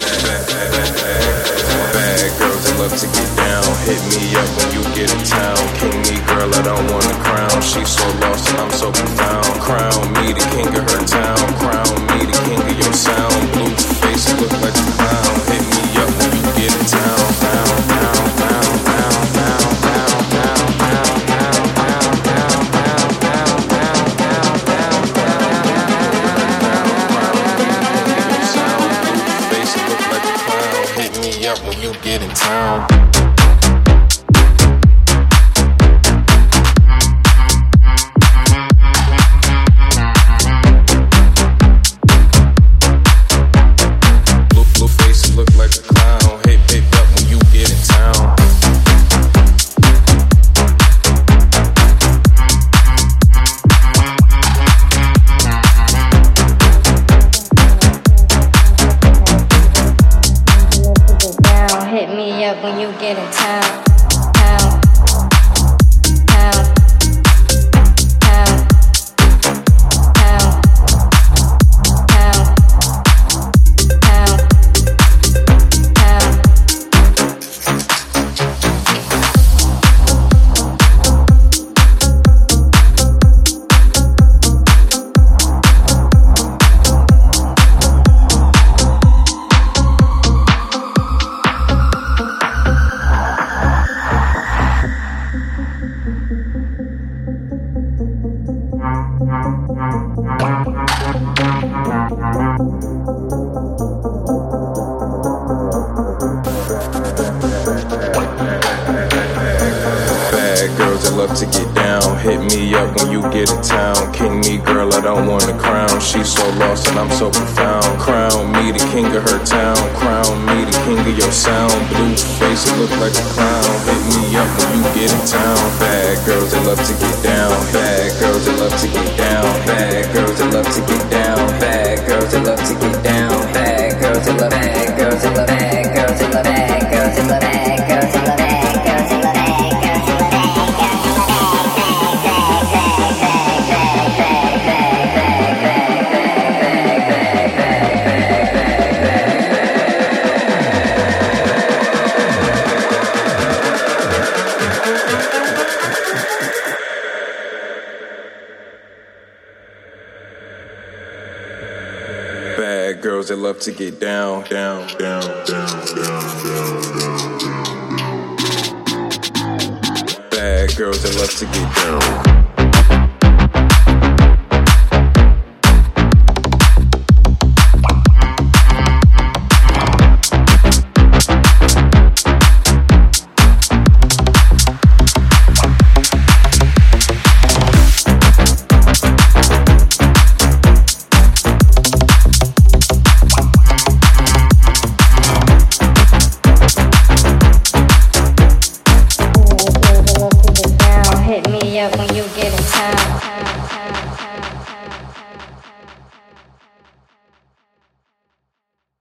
Bad girls that love to get down. Hit me up when you get in town. King me, girl, I don't want a crown. She's so lost and I'm so profound. Crown me the king of her town. Crown me the king of your sound. Blue face look like a clown. Hit me up when you get in town. Down, down, down, down, down, down, down, down, down, down, down, down, down, down, down, down, hit me up when you get in town. Blue face look like a clown. Hit up when you get in town. Hit me up when you get in town. Bad girls that love to get down. Hit me up when you get in town. King me, girl, I don't want a crown. She's so lost and I'm so profound. Crown me the king of her town. Crown me the king of your sound. Blue face look like a clown. Hit me up when you get in town. Bad girls that love to get down. Bad girls that love to get down. Bad girls that love to get down. Bad girls that love to get down. Bad girls that love. Bad girls that love. Bad girls that love. Bad girls that love. Bad girls that love. Bad girls that love. Bad girls that love to get down, down, down, down, down, down, down, down. Bad girls that love to get down.